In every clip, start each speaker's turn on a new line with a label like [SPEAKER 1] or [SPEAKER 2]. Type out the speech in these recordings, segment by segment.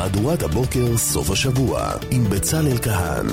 [SPEAKER 1] מהדורת הבוקר סוף השבוע עם בצלאל כהן.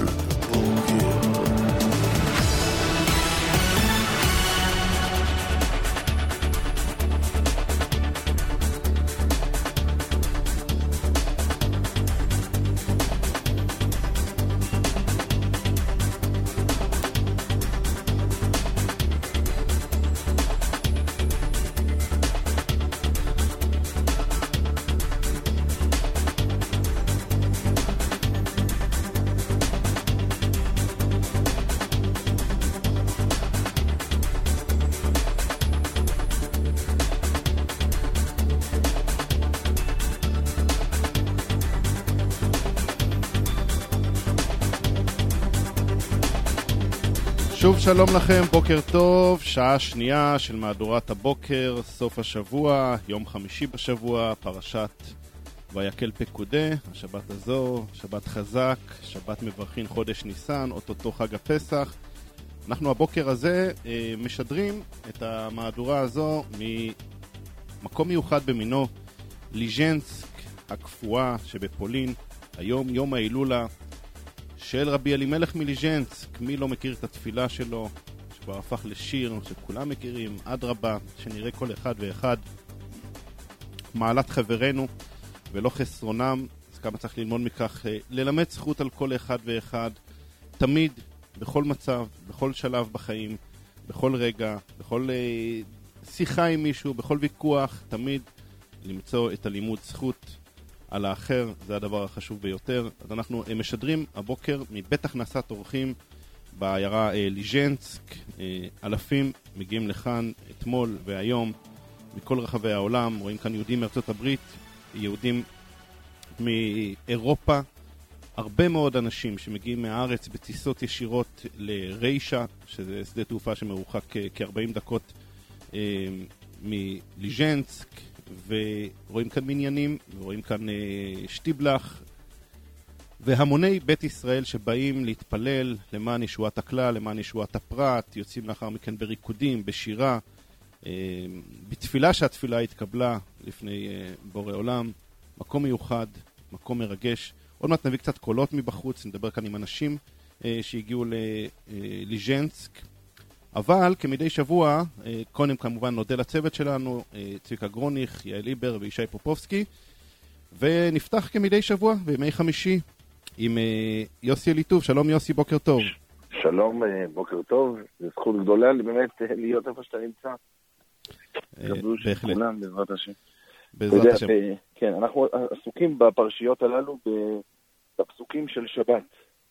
[SPEAKER 2] שוב שלום לכם, בוקר טוב, שעה שנייה של מהדורת הבוקר, סוף השבוע, יום חמישי בשבוע, פרשת ויקל פקודה, השבת הזו, שבת חזק, שבת מברכין חודש ניסן, אוטוטו חג הפסח. אנחנו הבוקר הזה משדרים את המהדורה הזו ממקום מיוחד במינו, ליז'נסק הקפואה שבפולין, היום יום ההילולה של רבי אלימלך מליז'נסק. מי לא מכיר את התפילה שלו, שכבר הפך לשיר שכולם מכירים, עד רבה, שנראה כל אחד ואחד מעלת חברנו ולא חסרונם. אז כמה צריך ללמוד מכך, ללמד זכות על כל אחד ואחד, תמיד, בכל מצב, בכל שלב בחיים, בכל רגע, בכל שיחה עם מישהו, בכל ויכוח, תמיד למצוא את הלימוד זכות על האחר, זה הדבר החשוב ביותר. אז אנחנו משדרים הבוקר מבית הכנסת אורחים בעיירה ליז'נסק. אלפים מגיעים לכאן אתמול והיום מכל רחבי העולם. רואים כאן יהודים מארצות הברית, יהודים מאירופה, הרבה מאוד אנשים שמגיעים מהארץ בטיסות ישירות לריישה, שזה שדה תעופה שמרוחק כ-40 דקות מליז'נסק, ורואים כאן מניינים, ורואים כאן שטיבלח, והמוני בית ישראל שבאים להתפלל למען ישועת הכלל, למען ישועת הפרט, יוצאים לאחר מכן בריקודים, בשירה, בתפילה שהתפילה התקבלה לפני בורא עולם. מקום מיוחד, מקום מרגש. עוד מעט נביא קצת קולות מבחוץ, נדבר כאן עם אנשים שהגיעו לליז'נסק. אבל כמדי שבוע, קודם כמובן נודה לצוות שלנו, צביקה גרוניך, יעל ליבר וישי פופובסקי, ונפתח כמדי שבוע בימי חמישי עם יוסי אליטוב. שלום יוסי, בוקר טוב.
[SPEAKER 3] שלום, בוקר טוב. זו זכות גדולה באמת להיות איפה שאתה נמצא.
[SPEAKER 2] בהחלט.
[SPEAKER 3] כולם, בעזרת השם.
[SPEAKER 2] בעזרת השם.
[SPEAKER 3] כן, אנחנו עסוקים בפרשיות הללו בפסוקים של שבת.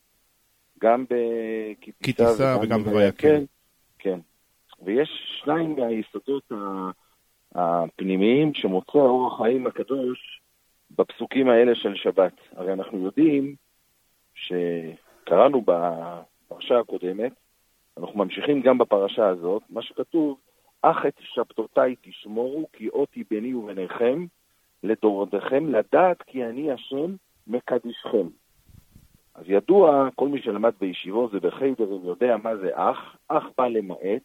[SPEAKER 3] גם
[SPEAKER 2] בכיתיסה וגם בויקל.
[SPEAKER 3] כן, ויש שניים מהיסודות הפנימיים שמוצא האור החיים הקדוש בפסוקים האלה של שבת. הרי אנחנו יודעים שקראנו בפרשה הקודמת, אנחנו ממשיכים גם בפרשה הזאת, מה שכתוב, אך את שבתותיי תשמורו, כי אותי ביני וביניכם, לדורותיכם, לדעת כי אני השם מקדישכם. אז ידוע, כל מי שלמד בישיבו זה בחיידרים יודע מה זה אח, אח בא למעט,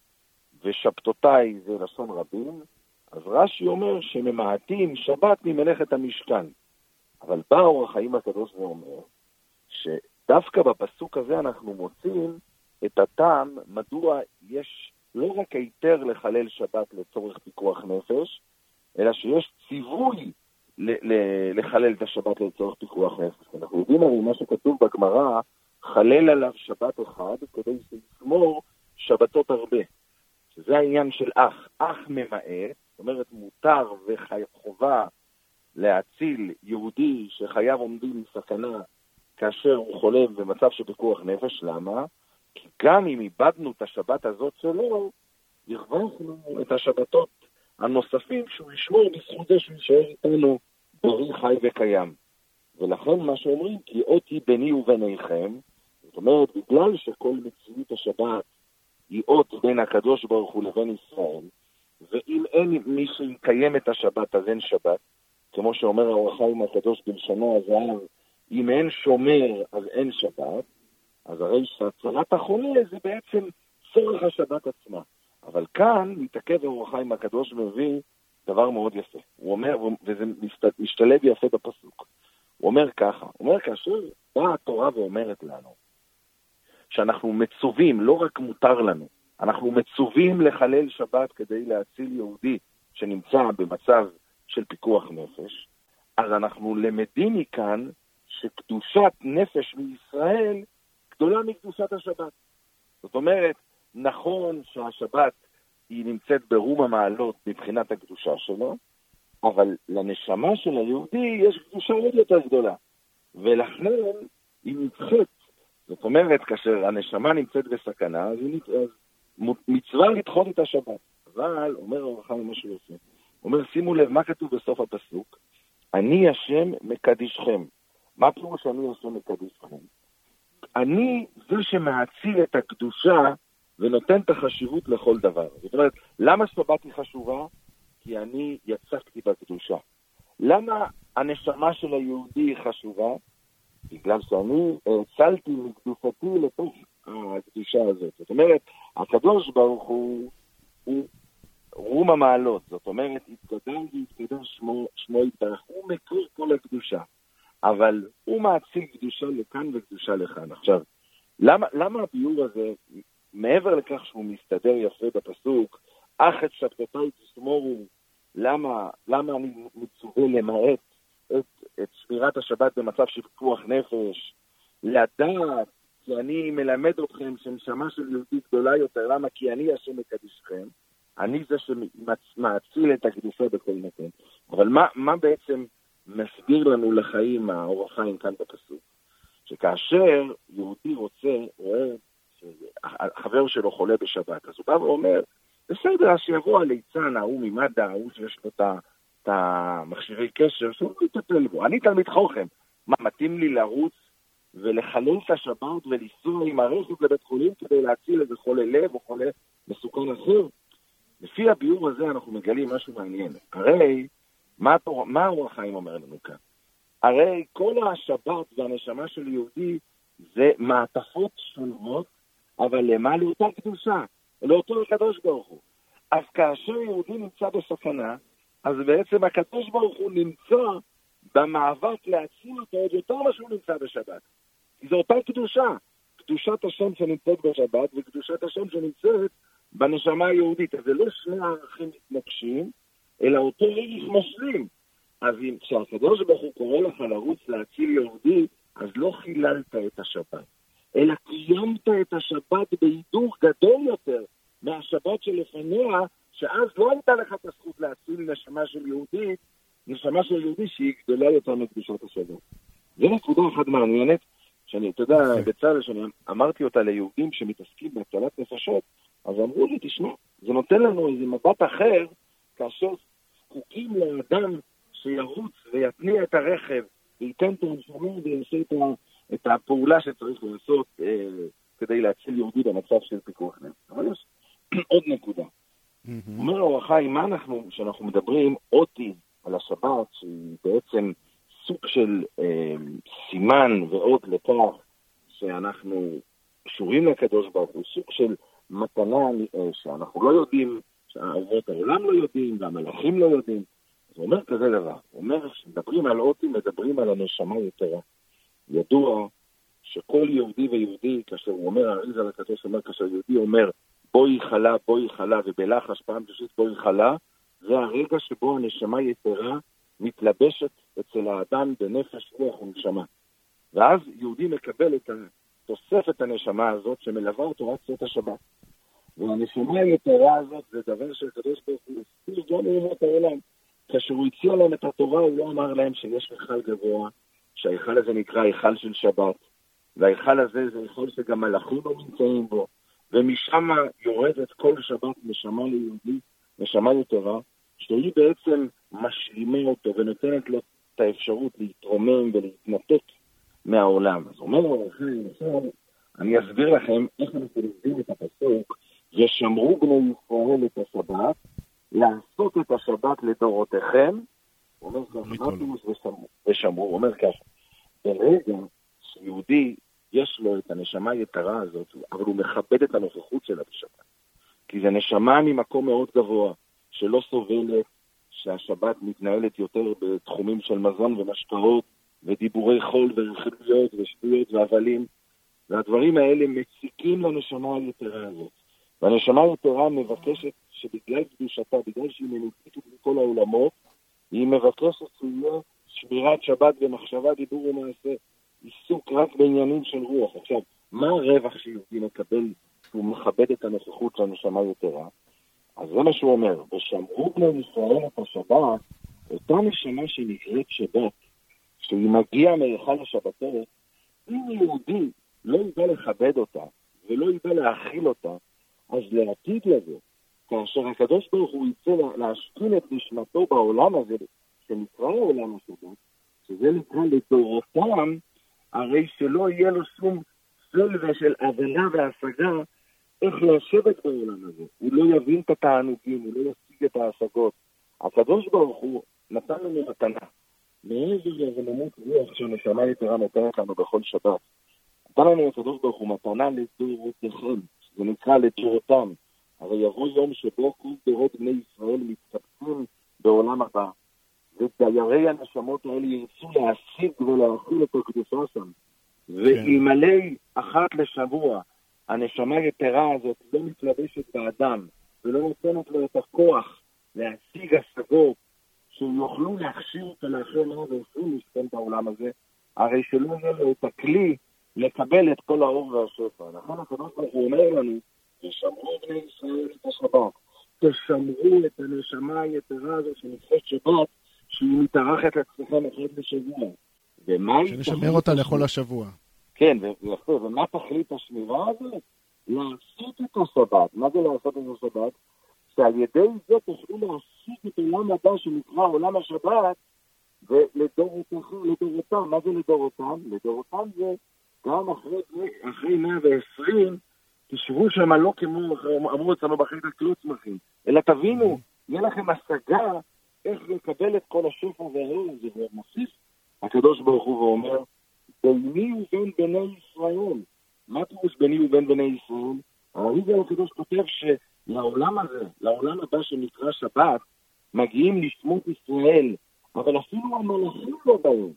[SPEAKER 3] ושבתותיי זה לשון רבים, אז רש"י אומר שממעטים שבת ממלאכת המשכן. אבל בא אור החיים הקדוש ואומר, שדווקא בפסוק הזה אנחנו מוצאים את הטעם מדוע יש לא רק היתר לחלל שבת לצורך פיקוח נפש, אלא שיש ציווי לחלל את השבת לצורך פיקוח נפש. אנחנו יודעים הרי מה שכתוב בגמרא, חלל עליו שבת אחד כדי שישמור שבתות הרבה. שזה העניין של אח. אח ממעט, זאת אומרת מותר וחובה להציל יהודי שחייו עומדים בסכנה כאשר הוא חולה במצב של פיקוח נפש. למה? כי גם אם איבדנו את השבת הזאת שלו, הרווחנו את השבתות הנוספים שהוא ישמור בזכות זה שהוא יישאר איתנו בריא חי וקיים. ולכן מה שאומרים, כי אותי ביני וביניכם, זאת אומרת, בגלל שכל מציאות השבת היא אות בין הקדוש ברוך הוא לבין ישראל, ואם אין מי שיקיים את השבת אז אין שבת, כמו שאומר האור החיים הקדוש בלשונו הזהב, אם אין שומר אז אין שבת, אז הרי שהצלת החולה זה בעצם צורך השבת עצמה. אבל כאן מתעכב האור החיים הקדוש מביא דבר מאוד יפה. הוא אומר, וזה משתלב יפה בפסוק, אומר ככה, הוא אומר כאשר באה התורה ואומרת לנו, שאנחנו מצווים, לא רק מותר לנו, אנחנו מצווים לחלל שבת כדי להציל יהודי שנמצא במצב של פיקוח נפש, אז אנחנו למדים מכאן שקדושת נפש מישראל גדולה מקדושת השבת. זאת אומרת, נכון שהשבת היא נמצאת ברום המעלות מבחינת הקדושה שלו, אבל לנשמה של היהודי יש קדושה עוד יותר גדולה, ולכן היא נדחית. זאת אומרת, כאשר הנשמה נמצאת בסכנה, אז מצווה לדחות את השבת. אבל, אומר אור החיים משהו יפה, אומר, שימו לב, מה כתוב בסוף הפסוק? אני השם מקדישכם. מה פירוש אני השם מקדישכם? אני זה שמעציל את הקדושה ונותן את החשיבות לכל דבר. זאת אומרת, למה שבת היא חשובה? כי אני יצקתי בקדושה. למה הנשמה של היהודי היא חשובה? בגלל שאני הצלתי מקדושתי לתוך הקדושה הזאת. זאת אומרת, הקדוש ברוך הוא רום המעלות. זאת אומרת, התגדל והתגדל שמו יתברך. הוא מקור כל הקדושה. אבל הוא מעציל קדושה לכאן וקדושה לכאן. עכשיו, למה הביור הזה, מעבר לכך שהוא מסתדר יפה בפסוק, אך את שבתותיי תשמורו, למה אני מצווה למעט את שמירת השבת במצב של פיקוח נפש, לדעת, כי אני מלמד אתכם שנשמה של יהודי גדולה יותר, למה? כי אני השם מקדישכם, אני זה שמעציל את הקדושה בכל מקום. אבל מה בעצם מסביר לנו לחיים האור החיים כאן בפסוק? שכאשר יהודי רואה שהחבר שלו חולה בשבת, אז הוא בא ואומר, בסדר, אז שיבוא הליצן, ההוא ממד"א, ההוא שיש לו את המכשירי קשר, שהוא יטפל בו. אני תלמיד חוכם. מה, מתאים לי לרוץ ולחלל את השבת ולנסוע עם הרכב לבית חולים כדי להציל איזה חולה לב או חולה מסוכן אחר? לפי הביאור הזה אנחנו מגלים משהו מעניין. הרי, מה האור החיים אומר לנו כאן? הרי כל השבת והנשמה של יהודי זה מעטפות שלמות, אבל למה? לאותה קדושה, לאותו הקדוש ברוך הוא. אז כאשר יהודי נמצא בסכנה, אז בעצם הקדוש ברוך הוא נמצא במאבק להציל אותו עוד יותר מה שהוא נמצא בשבת. כי זו אותה קדושה, קדושת השם שנמצאת בשבת וקדושת השם שנמצאת בנשמה היהודית. אז זה לא שני הערכים מתנגשים, אלא אותו ערך משלים. אז כשהקדוש ברוך הוא קורא לך לרוץ להציל יהודי, אז לא חיללת את השבת, אלא קיימת את השבת בהידור גדול יותר מהשבת שלפניה, שאז לא הייתה לך את הזכות להציל נשמה של יהודי שהיא גדולה יותר מקדושת השבת. זו נקודה אחת מעניינת, אתה יודע, בצה"ל, שאני אמרתי אותה ליהודים שמתעסקים בהצלת נפשות, אז אמרו לי, תשמע, זה נותן לנו איזה מבט אחר, כאשר זקוקים לאדם שירוץ ויתניע את הרכב, וייתן את הנשמה ויעשה את הפעולה שצריך לעשות כדי להציל יהודי במצב של פיקוח נפש. אבל יש עוד נקודה. אומר אור החיים, שאנחנו מדברים אותי על השבת, שהיא בעצם סוג של סימן ועוד לכך שאנחנו קשורים לקדוש ברוך הוא, סוג של מתנה שאנחנו לא יודעים, שהאבות העולם לא יודעים, והמלאכים לא יודעים. זה אומר כזה דבר. הוא אומר שמדברים על אותי, מדברים על הנשמה יתרה. ידוע שכל יהודי ויהודי, כאשר הוא אומר, האריז על הקדוש אומר, כאשר יהודי אומר, בואי חלה, ובלחש פעם שלישית בואי חלה, זה הרגע שבו הנשמה יתרה מתלבשת אצל האדם בנפש רוח ונשמה. ואז יהודי מקבל את תוספת הנשמה הזאת שמלווה אותו רק צאת השבת. והנשמה היתרה הזאת זה דבר שהקדוש ברוך הוא הסביר גם לאומות העולם. כאשר הוא הציע להם את התורה, הוא לא אמר להם שיש היכל גבוה, שההיכל הזה נקרא היכל של שבת, וההיכל הזה זה היכל שגם מלאכים לא נמצאים בו, ומשם יורדת כל שבת נשמה ליהודי, נשמה יתרה, שהיא בעצם משלימה אותו ונותנת לו את האפשרות להתרומם ולהתנתק מהעולם. אז אומר לו, אני אסביר לכם איך אנחנו לומדים את הפסוק, ושמרו בני ישראל את השבת, לעשות את השבת לדורותיכם, הוא אומר ככה, ושמרו, הוא אומר ככה, ברגע שיהודי יש לו את הנשמה היתרה הזאת, אבל הוא מכבד את הנוכחות שלה בשבת, כי זה נשמה ממקום מאוד גבוה, שלא סובלת שהשבת מתנהלת יותר בתחומים של מזון ומשקאות, ודיבורי חול ורכילויות ושטויות והבלים, והדברים האלה מציקים לנשמה היתרה הזאת. והנשמה היתרה מבקשת שבגלל קדושתה, בגלל שהיא מנותקת מכל העולמות, היא מבקשת שיהיה שמירת שבת ומחשבה, דיבור ומעשה, עיסוק רק בעניינים של רוח. עכשיו, מה הרווח שיהודי מקבל שהוא מכבד את הנוכחות של הנשמה היתרה? אז זה מה שהוא אומר, ושמרו בני ישראל את השבת, אותה נשמה שנקראת שבת, שהיא מגיעה מהיכל השבתות, אם יהודי לא ידע לכבד אותה, ולא ידע להכיל אותה, אז לעתיד לזה, כאשר הקדוש ברוך הוא יצא להשכין את נשמתו בעולם הזה, שנקרא העולם השבת, שזה נקרא לדורותם, הרי שלא יהיה לו שום סלווה של הבנה והשגה, איך לשבת בעולם הזה. הוא לא יבין את התענוגים, הוא לא ישיג את ההשגות. הקדוש ברוך הוא נתן לנו מתנה. מעבר לרוממות רוח שהנשמה היתרה נותנת לנו בכל שבת. נתן לנו הקדוש ברוך הוא מתנה לדורותיכם. זה נקרא לדורותם. הרי יבוא יום שבו כל דורות בני ישראל מתקבצים בעולם הבא. ודיירי הנשמות האלה ירצו להשיג ולהכיל את הקדושה שם. ואלמלא אחת לשבוע הנשמה היתרה הזאת לא מתלבשת באדם ולא נותנת לו את הכוח להשיג השגות שיוכלו להכשיר אותה לאחרי 120 משכן בעולם הזה, הרי שלא יהיה לו את הכלי לקבל את כל האור והשפע. לכן הקדוש ברוך הוא אומר לנו, תשמרו בני ישראל את השבת, תשמרו את הנשמה היתרה הזאת שנקראת שבת, שהיא מתארחת אצלכם אחת לשבוע.
[SPEAKER 2] שנשמר אותה לכל השבוע.
[SPEAKER 3] כן, ויפה, ומה תכלית השמירה הזאת? לעשות את השבת. מה זה לעשות את השבת? שעל ידי זה תוכלו להשיג את עולם הבא שנקרא עולם השבת, ולדורותם. מה זה לדורותם? לדורותם זה גם אחרי 120, תשבו שם לא כמו אמרו אצלנו בחית הקלוץ מכים, אלא תבינו, יהיה לכם השגה איך לקבל את כל השפע והאור הזה, ומוסיף הקדוש ברוך הוא ואומר, ביני ובין בני ישראל. מה פירוש ביני ובין בני ישראל? הריגה הקדוש כותב שלעולם הזה, לעולם הבא שנקרא שבת, מגיעים לשמות ישראל, אבל אפילו המלאכים לא באים.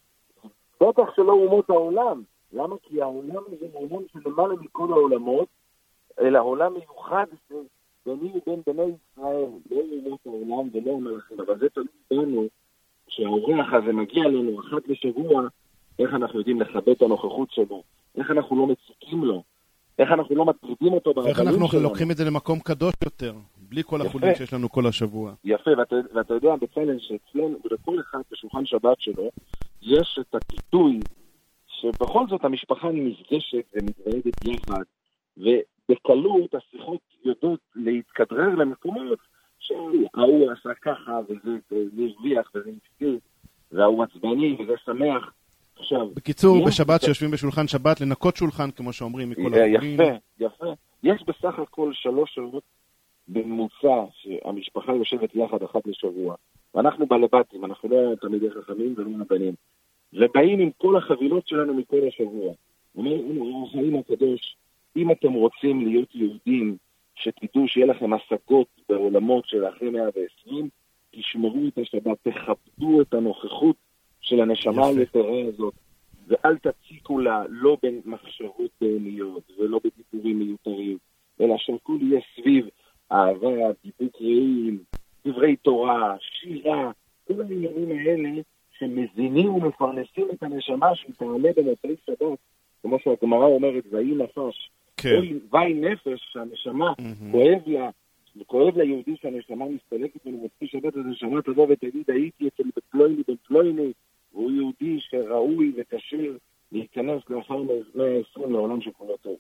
[SPEAKER 3] בטח שלא אומות העולם. למה? כי העולם הזה הוא עולם שלמעלה מכל העולמות, אלא עולם מיוחד ביני ובין בני ישראל, לא אומות העולם ולא המלאכים. אבל זה תלוי בנו, שהאורח הזה מגיע לנו אחת לשבוע, איך אנחנו יודעים לכבד את הנוכחות שלו, איך אנחנו לא מציקים לו, איך אנחנו לא מטרידים אותו בהבלים שלנו.
[SPEAKER 2] איך אנחנו לוקחים את זה למקום קדוש יותר, בלי כל החולים שיש לנו כל השבוע.
[SPEAKER 3] יפה, ואתה יודע בצלאל שאצלנו, ולכל אחד בשולחן שבת שלו, יש את הפיתוי, שבכל זאת המשפחה נפגשת ומתוועדת יחד, ובקלות השיחות יודעות להתכדרר למקומות, שההוא עשה ככה, וזה הרוויח, וזה נפגע, וההוא עצבני, וזה שמח.
[SPEAKER 2] בקיצור, בשבת שיושבים בשולחן שבת, לנקות שולחן, כמו שאומרים, מכל החולים.
[SPEAKER 3] יפה. יש בסך הכל 3 שעות בממוצע שהמשפחה יושבת יחד אחת לשבוע. ואנחנו בלבטים, אנחנו לא תלמידי חכמים ולא מבנים. ובאים עם כל החבילות שלנו מכל השבוע. אומר, החיים הקדוש, אם אתם רוצים להיות יהודים, שתדעו שיהיה לכם השגות בעולמות של אחרי 120, תשמרו את השבת, תכבדו את הנוכחות של הנשמה היתרה הזאת, ואל תציקו לה לא במחשבות דהניות ולא בדיבורים מיותרים, אלא שהכל יהיה סביב אהבה, דיבוק רעים, דברי תורה, שירה, כל העניינים האלה שמזינים ומפרנסים את הנשמה שתעלה במוצאי שבת, כמו שהגמרא אומרת, ואי נפש, ואי נפש, שהנשמה כואב ליהודי שהנשמה מסתלקת במוצאי שבת, אז הנשמה תבוא ותגיד, הייתי אצל בפלויני בן פלויני, והוא יהודי שראוי וקשיר להיכנס לאחר 120 לעולם שכולו טוב.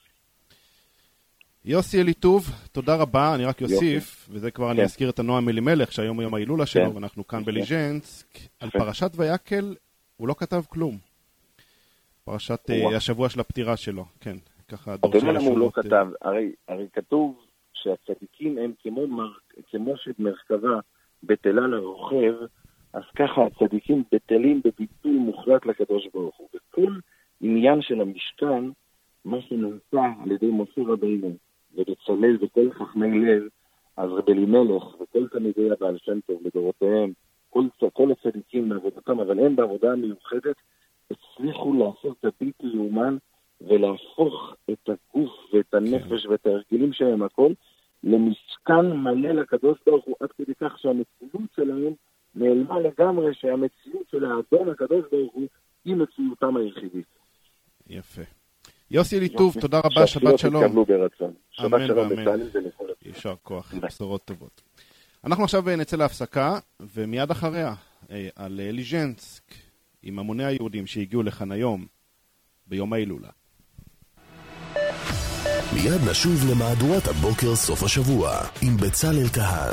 [SPEAKER 2] יוסי אליטוב, תודה רבה, אני רק יוסיף, וזה כבר אני אזכיר את הנועם אלימלך, שהיום יום ההילולה שלו, ואנחנו כאן בליז'נסק, על פרשת ויקל הוא לא כתב כלום. פרשת השבוע של הפטירה שלו, כן, ככה דור של
[SPEAKER 3] השונות. הוא לא כתב, הרי כתוב שהצדיקים הם כמו שמרכבה בטלה לרוכב, אז ככה הצדיקים בטלים בביטול מוחלט לקדוש ברוך הוא. וכל עניין של המשכן, מה שנעשה על ידי משה רבינו, ובצלאל וכל חכמי לב, אז רב אלימלך וכל תלמידי הבעל שם טוב לדורותיהם, כל הצדיקים בעבודתם, אבל הם בעבודה מיוחדת, הצליחו לעשות את הבלתי יאומן, ולהפוך את הגוף ואת הנפש ואת ההרגלים שלהם הכל, למשכן מלא לקדוש ברוך הוא, עד כדי כך שהמציאות שלהם נעלמה לגמרי, שהמציאות של האדון הקדוש ברוך הוא היא מציאותם היחידית.
[SPEAKER 2] יפה. יוסי אליטוב, תודה רבה, שבת שלום.
[SPEAKER 3] תקבלו ברצון. שבת שלום
[SPEAKER 2] אמן. יישר כוח, בשורות טובות. אנחנו עכשיו נצא להפסקה, ומיד אחריה על ליז'נסק, עם המוני היהודים שהגיעו לכאן היום, ביום ההילולה.
[SPEAKER 1] מיד נשוב למהדורת הבוקר סוף השבוע, עם בצלאל כהן.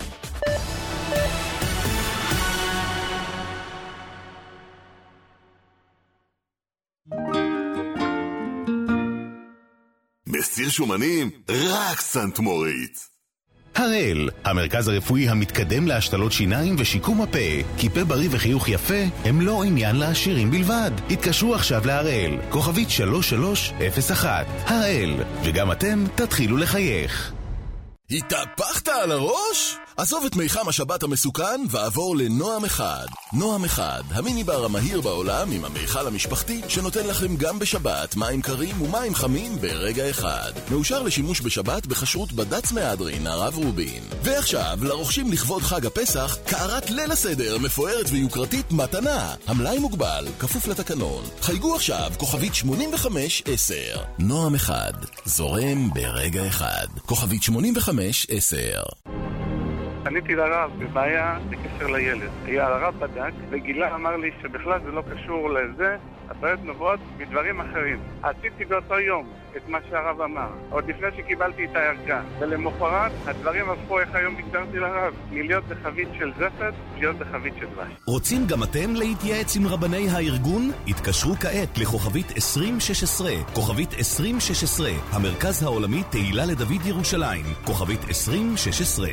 [SPEAKER 4] מסיר שומנים, רק סנט מוריץ.
[SPEAKER 1] הראל, המרכז הרפואי המתקדם להשתלות שיניים ושיקום הפה. כי פה בריא וחיוך יפה הם לא עניין לעשירים בלבד. התקשרו עכשיו להראל, כוכבית 3301. הראל, וגם אתם תתחילו לחייך.
[SPEAKER 4] התהפכת על הראש? עזוב את מיחם השבת המסוכן ועבור לנועם אחד. נועם אחד, המיניבר המהיר בעולם עם המיכל המשפחתי שנותן לכם גם בשבת מים קרים ומים חמים ברגע אחד. מאושר לשימוש בשבת בכשרות בד"ץ מהדרין הרב רובין. ועכשיו, לרוכשים לכבוד חג הפסח, קערת ליל הסדר מפוארת ויוקרתית מתנה. המלאי מוגבל, כפוף לתקנון. חייגו עכשיו, כוכבית 8510. נועם אחד, זורם ברגע אחד. כוכבית 8510.
[SPEAKER 5] פניתי לרב בבעיה בקשר לילד. הרב בדק וגילה, אמר לי שבכלל זה לא קשור לזה, הבעיות נובעות מדברים אחרים. עשיתי באותו יום את מה שהרב אמר, עוד לפני שקיבלתי את הערכה, ולמחרת הדברים הפכו, איך היום הגדרתי לרב, מלהיות בחבית של זפת, להיות בחבית של דבש.
[SPEAKER 1] רוצים גם אתם להתייעץ עם רבני הארגון? התקשרו כעת לכוכבית 2016, כוכבית 2016, המרכז העולמי תהילה לדוד ירושלים, כוכבית 2016.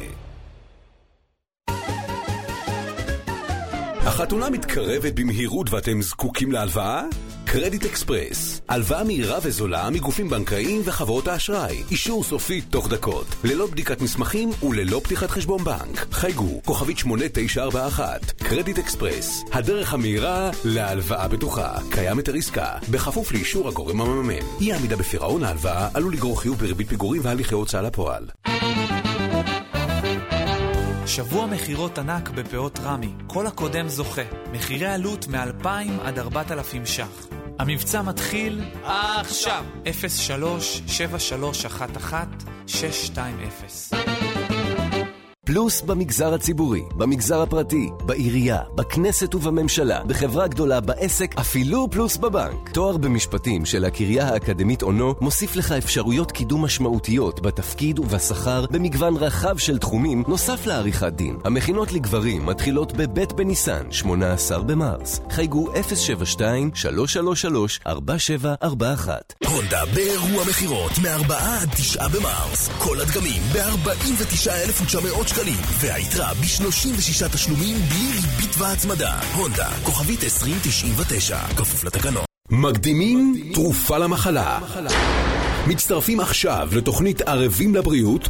[SPEAKER 6] החתונה מתקרבת במהירות ואתם זקוקים להלוואה? קרדיט אקספרס, הלוואה מהירה וזולה מגופים בנקאיים וחברות האשראי, אישור סופי תוך דקות, ללא בדיקת מסמכים וללא פתיחת חשבון בנק. חייגו, כוכבית 8941, קרדיט אקספרס, הדרך המהירה להלוואה בטוחה. קיים היתר עסקה, בכפוף לאישור הגורם המממן. אי עמידה בפירעון ההלוואה עלול לגרור חיוב בריבית פיגורים והליכי הוצאה לפועל.
[SPEAKER 7] שבוע מחירות ענק בפאות רמי. כל הקודם זוכה. מחירי עלות מ-2,000 עד 4,000 ש"ח. המבצע מתחיל עכשיו. 03-7311-620.
[SPEAKER 8] פלוס במגזר הציבורי, במגזר הפרטי, בעירייה, בכנסת ובממשלה, בחברה גדולה, בעסק, אפילו פלוס בבנק. תואר במשפטים של הקריה האקדמית אונו מוסיף לך אפשרויות קידום משמעותיות בתפקיד ובשכר במגוון רחב של תחומים נוסף לעריכת דין. המכינות לגברים מתחילות בבית בניסן, 18 במרס. חייגו 072-333-4741.
[SPEAKER 1] הונדה באירוע מחירות מ-4 עד 9 במרס. כל הדגמים ב-49,900 שקלים, והיתרה ב-36 תשלומים בלי ריבית והצמדה. הונדה, כוכבית 2099, כפוף לתקנון.
[SPEAKER 6] מקדימים תרופה למחלה. מצטרפים עכשיו לתוכנית ערבים לבריאות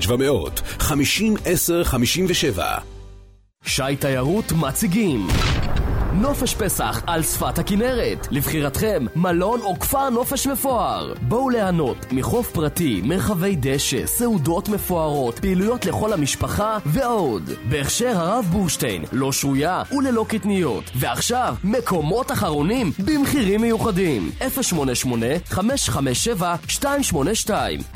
[SPEAKER 6] 1-700-50-10-57.
[SPEAKER 9] שי תיירות מציגים נופש פסח על שפת הכנרת. לבחירתכם מלון או כפר נופש מפואר. בואו ליהנות מחוף פרטי, מרחבי דשא, סעודות מפוארות, פעילויות לכל המשפחה ועוד. בהכשר הרב בורשטיין, לא שרויה וללא קטניות. ועכשיו מקומות אחרונים במחירים מיוחדים. 088-557-282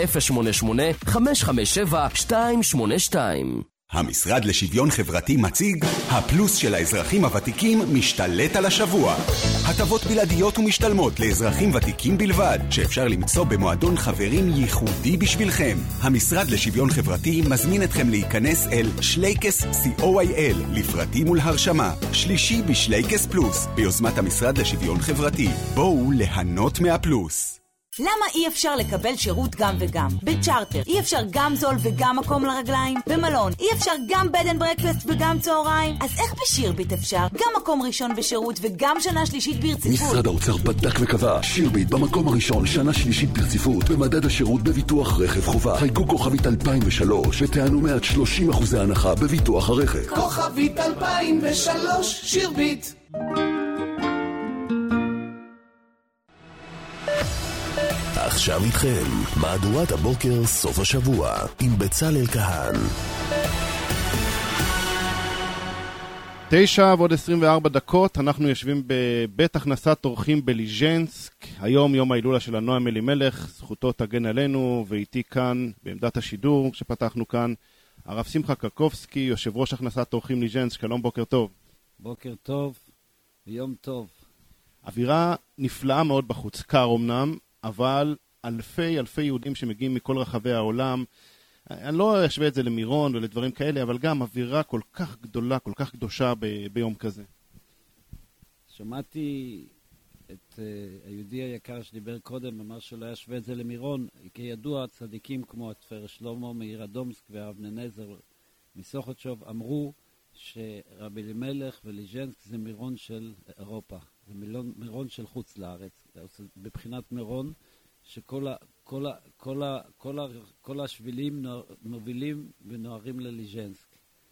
[SPEAKER 9] 088-557-282.
[SPEAKER 10] המשרד לשוויון חברתי מציג הפלוס של האזרחים הוותיקים משתלט על השבוע. הטבות בלעדיות ומשתלמות לאזרחים ותיקים בלבד, שאפשר למצוא במועדון חברים ייחודי בשבילכם. המשרד לשוויון חברתי מזמין אתכם להיכנס אל שלייקס COIL לפרטים ולהרשמה. שלישי בשלייקס פלוס, ביוזמת המשרד לשוויון חברתי. בואו ליהנות מהפלוס.
[SPEAKER 11] למה אי אפשר לקבל שירות גם וגם? בצ'ארטר אי אפשר גם זול וגם מקום לרגליים? במלון אי אפשר גם בד אנד ברקפסט וגם צהריים? אז איך בשירביט אפשר? גם מקום ראשון בשירות וגם שנה שלישית ברציפות.
[SPEAKER 12] משרד האוצר בדק וקבע, שירביט במקום הראשון שנה שלישית ברציפות במדד השירות בביטוח רכב חובה. חייגו כוכבית 2003 ותענו מעט 30% הנחה בביטוח הרכב.
[SPEAKER 13] כוכבית 2003 שירביט.
[SPEAKER 1] עכשיו איתכם, מהדורת הבוקר סוף השבוע, עם בצלאל כהן.
[SPEAKER 2] 9:24, אנחנו יושבים בבית הכנסת אורחים בליז'נסק. היום יום ההילולה של נועם אלימלך, זכותו תגן עלינו, ואיתי כאן בעמדת השידור שפתחנו כאן, הרב שמחה קרקובסקי, יושב ראש הכנסת אורחים ליז'נסק. שלום, בוקר טוב.
[SPEAKER 14] בוקר טוב, יום טוב.
[SPEAKER 2] אווירה נפלאה מאוד בחוץ, קר אמנם, אבל אלפי יהודים שמגיעים מכל רחבי העולם. אני לא אשווה את זה למירון ולדברים כאלה, אבל גם אווירה כל כך גדולה, כל כך קדושה ביום כזה.
[SPEAKER 14] שמעתי את היהודי היקר שדיבר קודם, אמר שלא ישווה את זה למירון, כידוע צדיקים כמו התפאר שלמה מעיר אדומסק ואבני נזר מסוכותשוב אמרו שרבי אלימלך וליז'נסק זה מירון של אירופה, זה מירון של חוץ לארץ, בבחינת מירון שכל השבילים מובילים ונוערים לליז'נסק.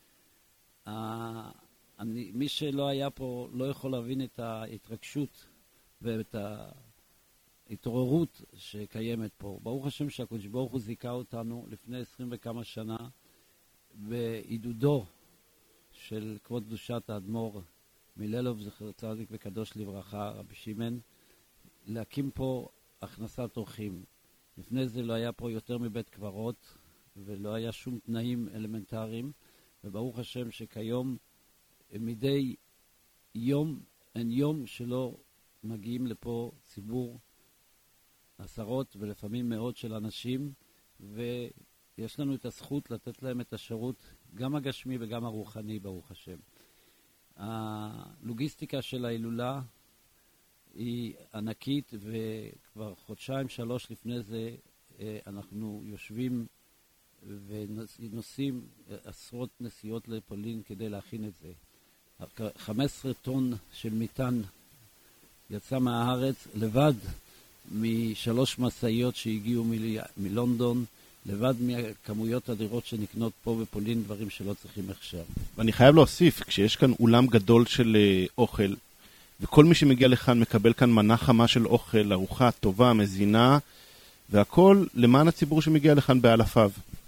[SPEAKER 14] מי שלא היה פה לא יכול להבין את ההתרגשות ואת ההתעוררות שקיימת פה. ברוך השם שהקדוש ברוך הוא זיכה אותנו לפני 20 וכמה שנה בעידודו של כבוד קדושת האדמו"ר מלילוב זכר צדיק וקדוש לברכה רבי שמעון, להקים פה הכנסת אורחים. לפני זה לא היה פה יותר מבית קברות ולא היה שום תנאים אלמנטריים, וברוך השם שכיום מדי יום אין יום שלא מגיעים לפה ציבור, עשרות ולפעמים מאות של אנשים, ויש לנו את הזכות לתת להם את השירות גם הגשמי וגם הרוחני ברוך השם. הלוגיסטיקה של ההילולה היא ענקית, וכבר חודשיים 3 לפני זה אנחנו יושבים ונוסעים עשרות נסיעות לפולין כדי להכין את זה. 15 טון של מטען יצא מהארץ לבד מ3 משאיות שהגיעו מלונדון, לבד מכמויות אדירות שנקנות פה בפולין, דברים שלא צריכים הכשר.
[SPEAKER 2] ואני חייב להוסיף, כשיש כאן אולם גדול של אוכל, וכל מי שמגיע לכאן מקבל כאן מנה חמה של אוכל, ארוחה טובה, מזינה, והכל למען הציבור שמגיע לכאן באלפיו.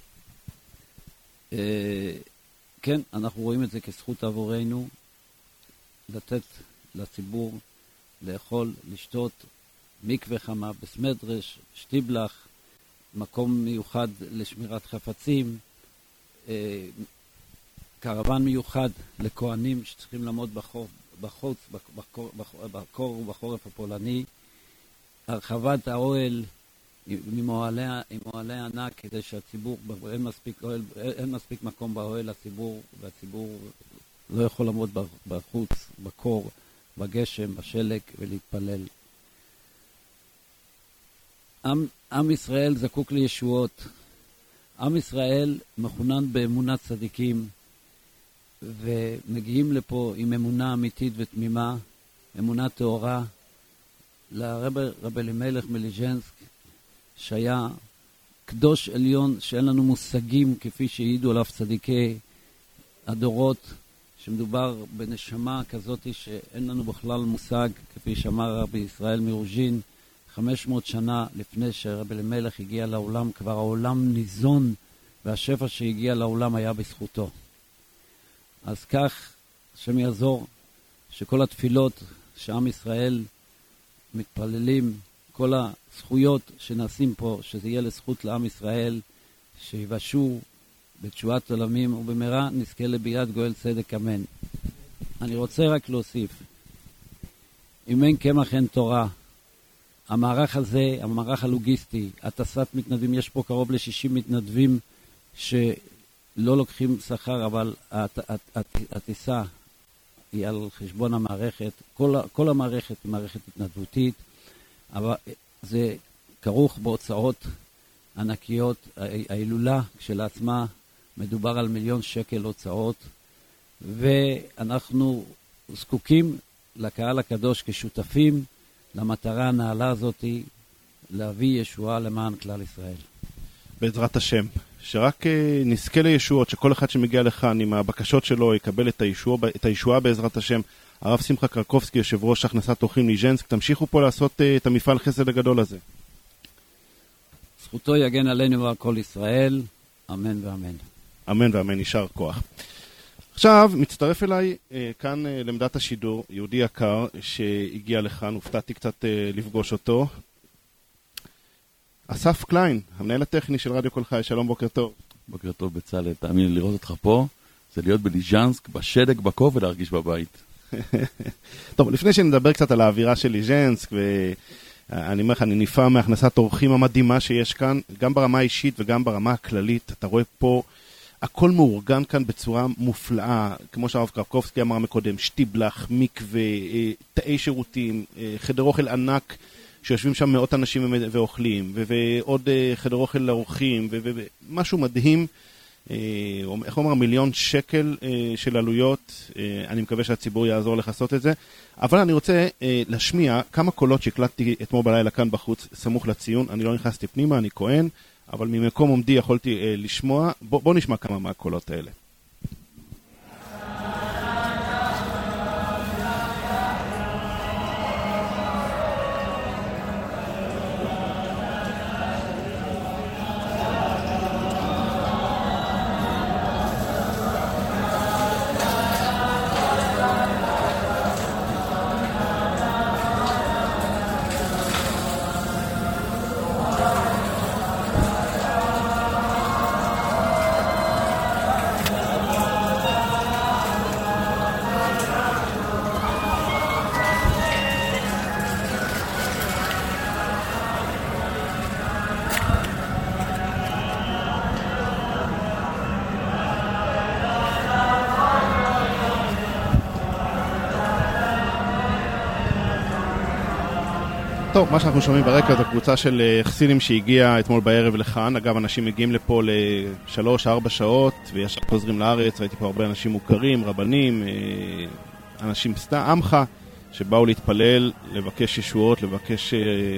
[SPEAKER 14] כן, אנחנו רואים את זה כזכות עבורנו, לתת לציבור לאכול, לשתות, מקווה חמה, בסמדרש, שטיבלח, מקום מיוחד לשמירת חפצים, קרוון מיוחד לכהנים שצריכים לעמוד בחוץ, בקור ובחורף הפולני, הרחבת האוהל עם אוהלי ענק כדי שהציבור, אין מספיק מקום באוהל לציבור, והציבור לא יכול לעמוד בחוץ, בקור, בגשם, בשלג ולהתפלל. עם ישראל זקוק לישועות. עם ישראל מכונן באמונת צדיקים, ומגיעים לפה עם אמונה אמיתית ותמימה, אמונה טהורה, לרבי אלימלך מליז'נסק, שהיה קדוש עליון שאין לנו מושגים כפי שהעידו עליו צדיקי הדורות, שמדובר בנשמה כזאת שאין לנו בכלל מושג, כפי שאמר רבי ישראל מרוז'ין, 500 שנה לפני שרבי אלימלך הגיע לעולם, כבר העולם ניזון, והשפע שהגיע לעולם היה בזכותו. אז כך השם יעזור שכל התפילות שעם ישראל מתפללים, כל הזכויות שנעשים פה, שזה יהיה לזכות לעם ישראל, שיבשו בתשועת עולמים, ובמהרה נזכה לביאת גואל צדק אמן. אני רוצה רק להוסיף, אם אין קמח אין תורה, המערך הזה, המערך הלוגיסטי, הטסת מתנדבים, יש פה קרוב ל-60 מתנדבים שלא לוקחים שכר, אבל הטיסה היא על חשבון המערכת, כל המערכת היא מערכת התנדבותית, אבל זה כרוך בהוצאות ענקיות. ההילולה כשלעצמה מדובר על 1,000,000 שקל הוצאות, ואנחנו זקוקים לקהל הקדוש כשותפים למטרה הנעלה הזאת, להביא ישועה למען כלל ישראל.
[SPEAKER 2] בעזרת השם, שרק נזכה לישועות, שכל אחד שמגיע לכאן עם הבקשות שלו יקבל את הישועה בעזרת השם. הרב שמחה קרקובסקי, יושב ראש הכנסת אורחים ליז'נסק, תמשיכו פה לעשות את המפעל חסד הגדול הזה.
[SPEAKER 14] זכותו יגן עלינו ועל כל ישראל, אמן ואמן.
[SPEAKER 2] אמן ואמן, יישר כוח. עכשיו, מצטרף אליי כאן למדת השידור, יהודי יקר שהגיע לכאן, הופתעתי קצת לפגוש אותו. אסף קליין, המנהל הטכני של רדיו כל חי, שלום, בוקר טוב.
[SPEAKER 15] בוקר טוב בצלאל, תאמין, לראות אותך פה, זה להיות בליז'נסק, בשדק, בקוף ולהרגיש בבית.
[SPEAKER 2] טוב, לפני שנדבר קצת על האווירה של ליז'נסק, ואני אומר לך, אני נפעם מהכנסת אורחים המדהימה שיש כאן, גם ברמה האישית וגם ברמה הכללית, אתה רואה פה, הכל מאורגן כאן בצורה מופלאה, כמו שהרב קרקובסקי אמר מקודם, שטיבלח, מקווה, תאי שירותים, חדר אוכל ענק, שיושבים שם מאות אנשים ואוכלים, ועוד חדר אוכל לאורחים, ומשהו מדהים, איך אומר, 1,000,000 שקל של עלויות, אני מקווה שהציבור יעזור לחסות את זה, אבל אני רוצה להשמיע כמה קולות שהקלטתי אתמול בלילה כאן בחוץ, סמוך לציון, אני לא נכנסתי פנימה, אני כהן, אבל ממקום עומדי יכולתי לשמוע, בוא נשמע כמה מהקולות האלה. טוב, מה שאנחנו שומעים ברקע זו קבוצה של חסידים שהגיעה אתמול בערב לכאן. אגב, אנשים מגיעים לפה ל3-4 שעות וישר חוזרים לארץ. ראיתי פה הרבה אנשים מוכרים, רבנים, אנשים עמך שבאו להתפלל, לבקש ישועות, לבקש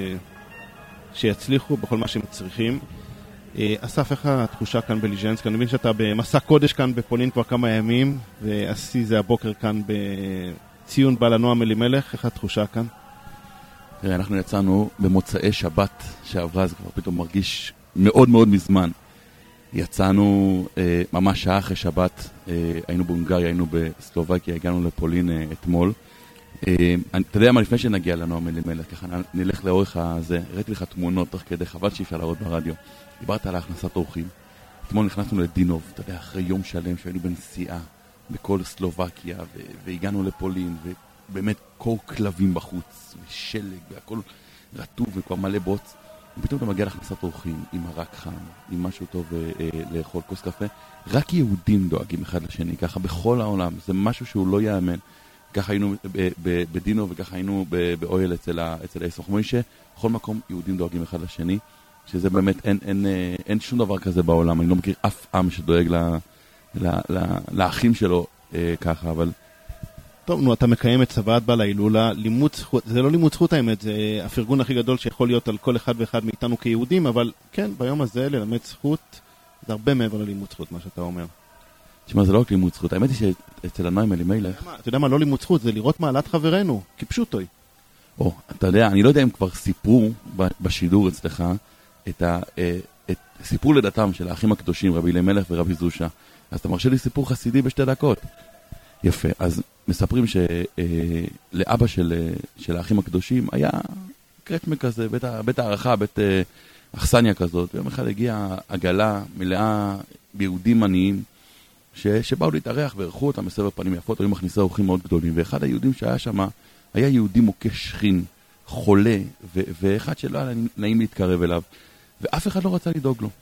[SPEAKER 2] שיצליחו בכל מה שהם צריכים. אסף, איך התחושה כאן בליז'נסק? אני מבין שאתה במסע קודש כאן בפולין כבר כמה ימים, ועשי זה הבוקר כאן בציון בעל הנועם אלימלך. איך התחושה כאן?
[SPEAKER 15] תראה, אנחנו יצאנו במוצאי שבת שעברה, זה כבר פתאום מרגיש מאוד מאוד מזמן. יצאנו ממש שעה אחרי שבת, היינו בהונגריה, היינו בסלובקיה, הגענו לפולין אתמול. אתה יודע מה, לפני שנגיע לנועם אלימלך, ככה נלך לאורך הזה, הראיתי לך תמונות תוך כדי, חבל שאי אפשר להראות ברדיו. דיברת על הכנסת אורחים. אתמול נכנסנו לדינוב, אתה יודע, אחרי יום שלם שהיינו בנסיעה בכל סלובקיה, והגענו לפולין, באמת קור כלבים בחוץ, ושלג, והכל רטוב וכבר מלא בוץ. ופתאום אתה מגיע להכנסת אורחים, עם מרק חם, עם משהו טוב לאכול, כוס קפה. רק יהודים דואגים אחד לשני, ככה בכל העולם. זה משהו שהוא לא יאמן. ככה היינו בדינו, וככה היינו באוהל אצל היסוך מוישה. בכל מקום יהודים דואגים אחד לשני, שזה באמת, אין שום דבר כזה בעולם. אני לא מכיר אף עם שדואג לאחים שלו ככה, אבל...
[SPEAKER 2] טוב, נו, אתה מקיים את צוואת בעל ההילולה, לימוד זכות, זה לא לימוד זכות האמת, זה הפרגון הכי גדול שיכול להיות על כל אחד ואחד מאיתנו כיהודים, אבל כן, ביום הזה ללמד זכות, זה הרבה מעבר ללימוד זכות, מה שאתה אומר.
[SPEAKER 15] תשמע, זה לא רק לימוד זכות, האמת היא שאצל הנועם אלימלך...
[SPEAKER 2] אתה יודע מה, לא לימוד זכות, זה לראות מעלת חברנו, כפשוטוי.
[SPEAKER 15] אתה יודע, אני לא יודע אם כבר סיפרו בשידור אצלך את סיפור לדתם של האחים הקדושים, רבי אלימלך ורבי זושה. אז אתה מרשה לי סיפור חסידי ב2 דקות. יפה, אז מספרים שלאבא של האחים הקדושים היה קרטמה כזה, בית הערכה, בית אכסניה כזאת, ויום אחד הגיעה עגלה מלאה ביהודים עניים, שבאו להתארח וערכו אותם בסבר פנים יפות, היו מכניסי אורחים מאוד גדולים, ואחד היהודים שהיה שם, היה יהודי מוכה שכין, חולה, ואחד שלא היה נעים להתקרב אליו, ואף אחד לא רצה לדאוג לו.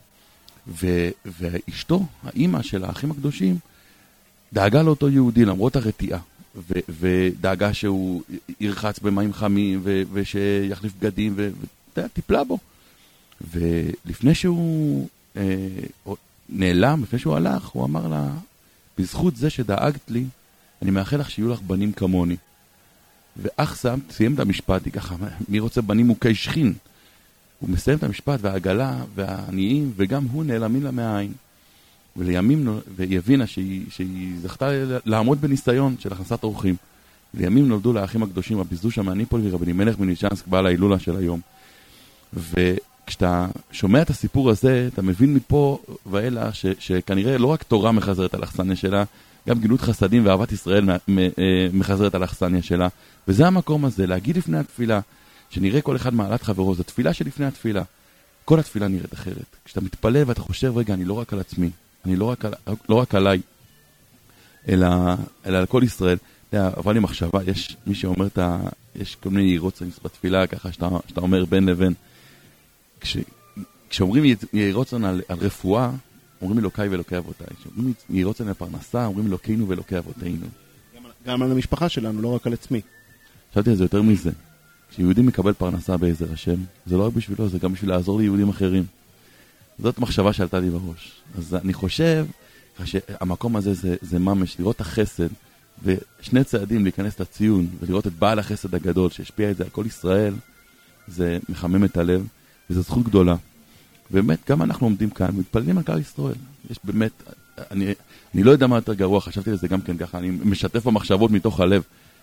[SPEAKER 15] ואשתו, האמא של האחים הקדושים, דאגה לאותו יהודי למרות הרתיעה, ודאגה שהוא ירחץ במים חמים, ושיחליף בגדים, וטיפלה בו. ולפני שהוא נעלם, לפני שהוא הלך, הוא אמר לה, בזכות זה שדאגת לי, אני מאחל לך שיהיו לך בנים כמוני. ואח סיים את המשפט, היא ככה, מי רוצה בנים מוכי שכין? הוא מסיים את המשפט, והעגלה והעניים, וגם הוא נעלמים לה מהעין. ולימים, והיא הבינה שהיא זכתה לעמוד בניסיון של הכנסת אורחים. לימים נולדו לאחים הקדושים, רבי זושה מהניפול ורבי אלימלך מליז'נסק, בעל ההילולה של היום. וכשאתה שומע את הסיפור הזה, אתה מבין מפה ואלה שכנראה לא רק תורה מחזרת על האכסניה שלה, גם גילוי חסדים ואהבת ישראל מחזרת על האכסניה שלה. וזה המקום הזה, להגיד לפני התפילה, שנראה כל אחד מעלת חברו, זו תפילה שלפני התפילה. כל התפילה נראית אחרת. כשאתה מתפלל ואתה חושב, רגע, אני לא רק על עצמי, אני לא רק עליי, אלא על כל ישראל. אבל לי מחשבה, יש מי שאומר, יש כל מיני ירוצים בתפילה, ככה שאתה אומר בין לבין. כשאומרים ירוצן על רפואה, אומרים אלוקי ואלוקי אבותיי. כשאומרים ירוצן על פרנסה, אומרים אלוקינו ואלוקי אבותינו.
[SPEAKER 2] גם על המשפחה שלנו, לא רק על עצמי.
[SPEAKER 15] חשבתי על זה יותר מזה. כשיהודי מקבל פרנסה בעזר השם, זה לא רק בשבילו, זה גם בשביל לעזור ליהודים אחרים. זאת מחשבה שעלתה לי בראש. אז אני חושב שהמקום הזה זה ממש, לראות את החסד, ושני צעדים להיכנס לציון, ולראות את בעל החסד הגדול, שהשפיע את זה על כל ישראל, זה מחמם את הלב, וזו זכות גדולה. באמת, גם אנחנו עומדים כאן, מתפללים על כלל ישראל. יש באמת, אני לא יודע מה יותר גרוע, חשבתי לזה גם כן ככה, אני משתף במחשבות מתוך הלב.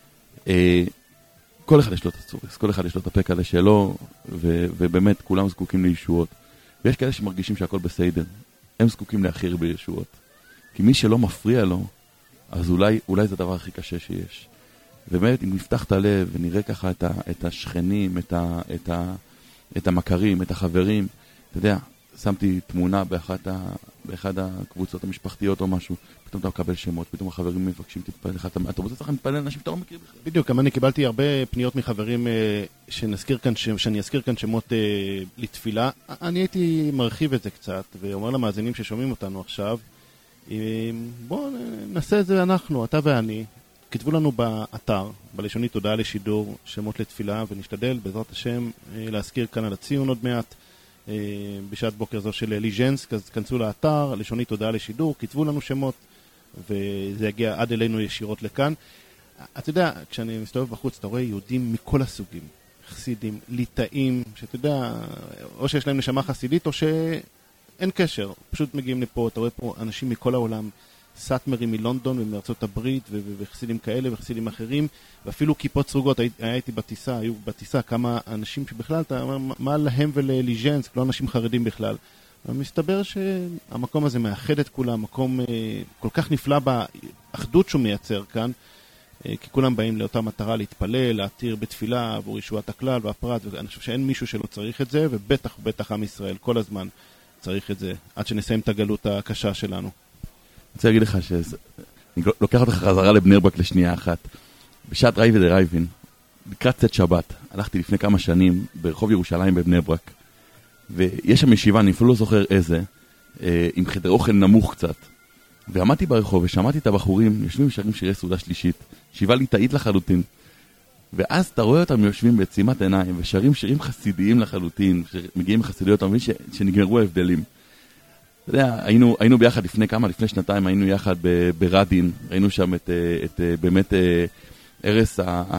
[SPEAKER 15] כל אחד יש לו את הצורס, כל אחד יש לו את הפק עלי שלו, ובאמת כולם זקוקים לישועות. ויש כאלה שמרגישים שהכל בסדר. הם זקוקים להכיר בישועות. כי מי שלא מפריע לו, אז אולי זה הדבר הכי קשה שיש. ובאמת, אם נפתח את הלב ונראה ככה את השכנים, את המכרים, את החברים, אתה יודע, שמתי תמונה באחד הקבוצות המשפחתיות או משהו, פתאום אתה מקבל שמות, פתאום החברים מבקשים תתפלל לך, אתה רוצה צריך להתפלל לאנשים שאתה לא מכיר בכלל.
[SPEAKER 2] בדיוק, גם אני קיבלתי הרבה פניות מחברים שאני אזכיר כאן שמות לתפילה. אני הייתי מרחיב את זה קצת, ואומר למאזינים ששומעים אותנו עכשיו, בואו נעשה את זה אנחנו, אתה ואני, כתבו לנו באתר, בלשונית תודעה לשידור, שמות לתפילה, ונשתדל בעזרת השם להזכיר כאן על הציון עוד מעט, בשעת בוקר זו של ליז'נסק, אז כנסו לאתר, לשונית תודעה לשידור, כתבו לנו שמות, וזה יגיע עד אלינו ישירות לכאן. אתה יודע, כשאני מסתובב בחוץ, אתה רואה יהודים מכל הסוגים, חסידים, ליטאים, שאתה יודע, או שיש להם נשמה חסידית, או שאין קשר, פשוט מגיעים לפה, אתה רואה פה אנשים מכל העולם, סאטמרים מלונדון ומארצות הברית, וחסידים כאלה וחסידים אחרים, ואפילו כיפות סרוגות, הייתי בטיסה, היו בטיסה כמה אנשים שבכלל, אתה אומר, מה להם ולליז'נסק, לא אנשים חרדים בכלל. מסתבר שהמקום הזה מאחד את כולם, מקום כל כך נפלא באחדות שהוא מייצר כאן, כי כולם באים לאותה מטרה להתפלל, להתיר בתפילה עבור ישועת הכלל והפרט, ואני חושב שאין מישהו שלא צריך את זה, ובטח עם ישראל כל הזמן צריך את זה, עד שנסיים את הגלות הקשה שלנו.
[SPEAKER 15] אני רוצה להגיד לך אני לוקח אותך חזרה לבני ברק לשנייה אחת. בשעת ראי ודרייבין, לקראת צאת שבת, הלכתי לפני כמה שנים ברחוב ירושלים בבני ברק, ויש שם ישיבה, אני אפילו לא זוכר איזה, עם חדר אוכל נמוך קצת. ועמדתי ברחוב ושמעתי את הבחורים, יושבים ושרים שירי סעודה שלישית, ישיבה ליטאית לחלוטין. ואז אתה רואה אותם יושבים בעצימת עיניים, ושרים שירים חסידיים לחלוטין, שמגיעים מחסידיות, אתה מבין שנגמרו ההבדלים. אתה יודע, היינו ביחד לפני שנתיים, היינו יחד ברדין, ראינו שם את באמת ערש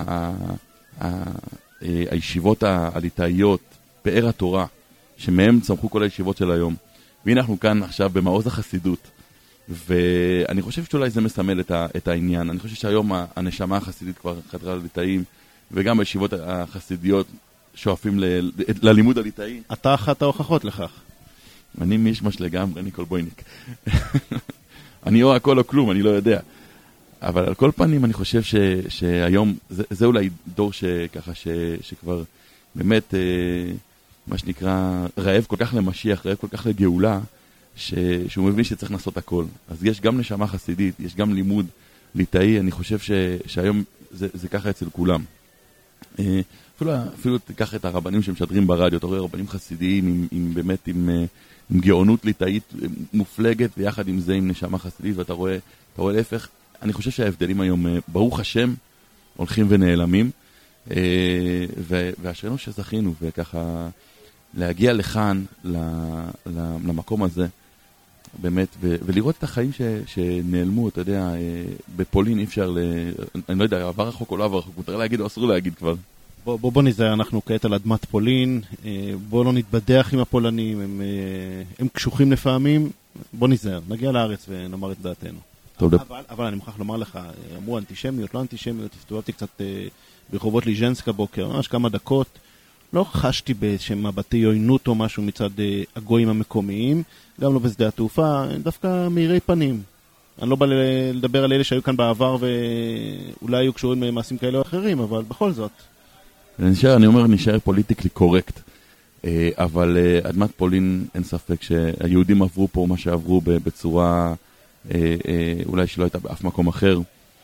[SPEAKER 15] הישיבות הליטאיות, פאר התורה, שמהם צמחו כל הישיבות של היום. והנה אנחנו כאן עכשיו במעוז החסידות, ואני חושב שאולי זה מסמל את העניין. אני חושב שהיום הנשמה החסידית כבר חדרה לליטאים, וגם בישיבות החסידיות שואפים ללימוד הליטאי.
[SPEAKER 2] אתה אחת ההוכחות לכך.
[SPEAKER 15] אני מישמש לגמרי, אני קולבויניק. אני או הכל או כלום, אני לא יודע. אבל על כל פנים אני חושב שהיום, זה אולי דור שככה שכבר באמת, מה שנקרא, רעב כל כך למשיח, רעב כל כך לגאולה, שהוא מבין שצריך לעשות הכל. אז יש גם נשמה חסידית, יש גם לימוד ליטאי, אני חושב שהיום זה ככה אצל כולם. אפילו תיקח את הרבנים שמשדרים ברדיו, אתה רואה רבנים חסידיים באמת עם גאונות ליטאית מופלגת, ויחד עם זה עם נשמה חסידית, ואתה רואה להפך. אני חושב שההבדלים היום, ברוך השם, הולכים ונעלמים, ואשרינו שזכינו, וככה, להגיע לכאן, למקום הזה, באמת, ולראות את החיים שנעלמו, אתה יודע, בפולין אי אפשר, אני לא יודע, עבר רחוק או לא עבר רחוק, מותר להגיד או אסור להגיד כבר.
[SPEAKER 2] בוא נזהר, אנחנו כעת על אדמת פולין, בוא לא נתבדח עם הפולנים, הם קשוחים לפעמים, בוא נזהר, נגיע לארץ ונאמר את דעתנו. אבל אני מוכרח לומר לך, אמרו אנטישמיות, לא אנטישמיות, הסתובבתי קצת ברחובות ליז'נסק הבוקר, ממש כמה דקות, לא חשתי באיזשהם מבטי עוינות או משהו מצד הגויים המקומיים, גם לא בשדה התעופה, דווקא מאירי פנים. אני לא בא לדבר על אלה שהיו כאן בעבר ואולי היו קשורים למעשים כאלה או אחרים, אבל בכל זאת.
[SPEAKER 15] אני אומר, נשאר פוליטיקלי קורקט, אבל אדמת פולין אין ספק שהיהודים עברו פה מה שעברו בצורה אולי שלא הייתה באף מקום אחר,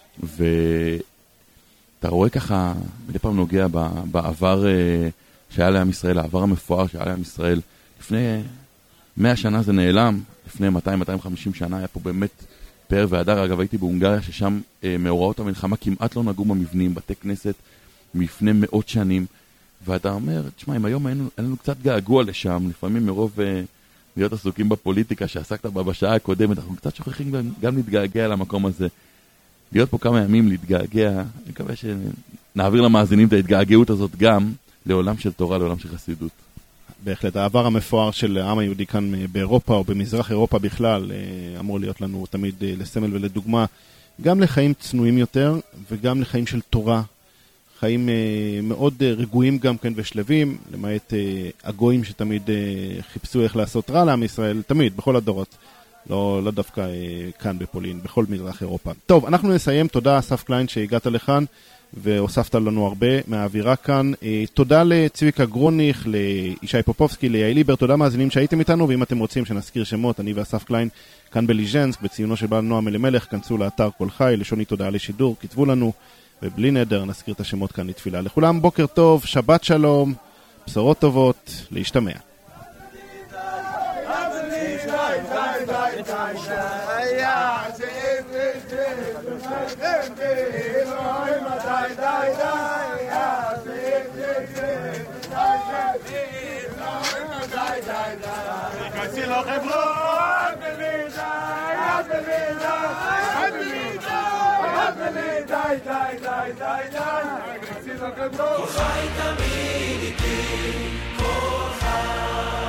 [SPEAKER 15] ואתה רואה ככה, מדי פעם נוגע בעבר שהיה לעם ישראל, העבר המפואר שהיה לעם ישראל. לפני 100 שנה זה נעלם, לפני 200-250 שנה היה פה באמת פאר והדר. אגב, הייתי בהונגריה ששם מאורעות המלחמה כמעט לא נגעו במבנים, בתי כנסת מלפני מאות שנים, ואתה אומר, תשמע, אם היום אין לנו קצת געגוע לשם, לפעמים מרוב להיות עסוקים בפוליטיקה שעסקת בה בשעה הקודמת, אנחנו קצת שוכחים גם להתגעגע למקום הזה. להיות פה כמה ימים להתגעגע, אני מקווה שנעביר למאזינים את ההתגעגעות הזאת גם לעולם של תורה, לעולם של חסידות.
[SPEAKER 2] בהחלט, העבר המפואר של העם היהודי כאן באירופה או במזרח אירופה בכלל אמור להיות לנו תמיד לסמל ולדוגמה, גם לחיים צנועים יותר וגם לחיים של תורה, חיים מאוד רגועים גם כן ושלבים, למעט הגויים שתמיד חיפשו איך לעשות רע לעם ישראל, תמיד, בכל הדורות, לא דווקא כאן בפולין, בכל מזרח אירופה. טוב, אנחנו נסיים, תודה אסף קליין שהגעת לכאן, והוספת לנו הרבה מהאווירה כאן. תודה לצביקה גרוניך, לישי פופובסקי, ליעל ליבר, תודה מאזינים שהייתם איתנו, ואם אתם רוצים שנזכיר שמות, אני ואסף קליין כאן בליז'נסק, בציונו של בעל נועם אלימלך, כנסו לאתר כל חי, לשוני תודעה לשידור, כתבו לנו, ובלי נדר נזכיר את השמות כאן לתפילה. לכולם בוקר טוב, שבת שלום, בשורות טובות, להשתמע.
[SPEAKER 13] כל חי תמיד איתי, כל חי.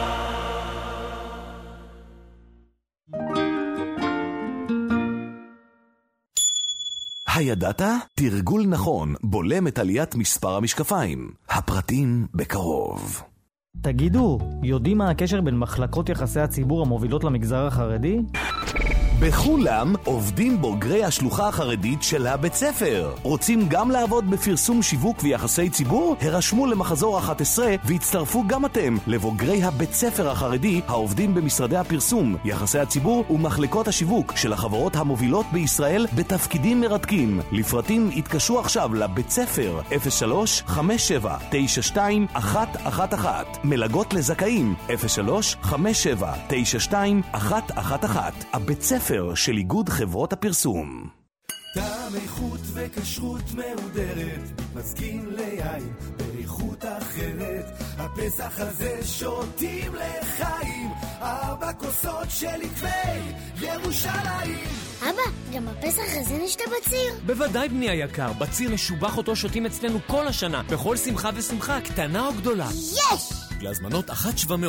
[SPEAKER 1] הידעת? תרגול נכון בולם את עליית מספר המשקפיים. הפרטים בקרוב.
[SPEAKER 16] תגידו, יודעים מה הקשר בין מחלקות יחסי הציבור המובילות למגזר החרדי?
[SPEAKER 1] בכולם עובדים בוגרי השלוחה החרדית של הבית ספר. רוצים גם לעבוד בפרסום שיווק ויחסי ציבור? הרשמו למחזור 11 והצטרפו גם אתם לבוגרי הבית ספר החרדי העובדים במשרדי הפרסום, יחסי הציבור ומחלקות השיווק של החברות המובילות בישראל בתפקידים מרתקים. לפרטים התקשרו עכשיו לבית ספר 03-57-92-111. מלגות לזכאים 03-57-92-111. הבית ספר של איגוד חברות הפרסום.
[SPEAKER 13] טעם איכות וכשרות מהודרת, מתמזגים ליין באיכות אחרת. הפסח הזה שותים לחיים, 4 כוסות של עקבי ירושלים.
[SPEAKER 17] אבא, גם בפסח הזה נשתה בציר?
[SPEAKER 18] בוודאי בני היקר, בציר משובח אותו שותים אצלנו כל השנה, בכל שמחה ושמחה, קטנה או גדולה.
[SPEAKER 17] יש!
[SPEAKER 18] להזמנות 1-700-554-554.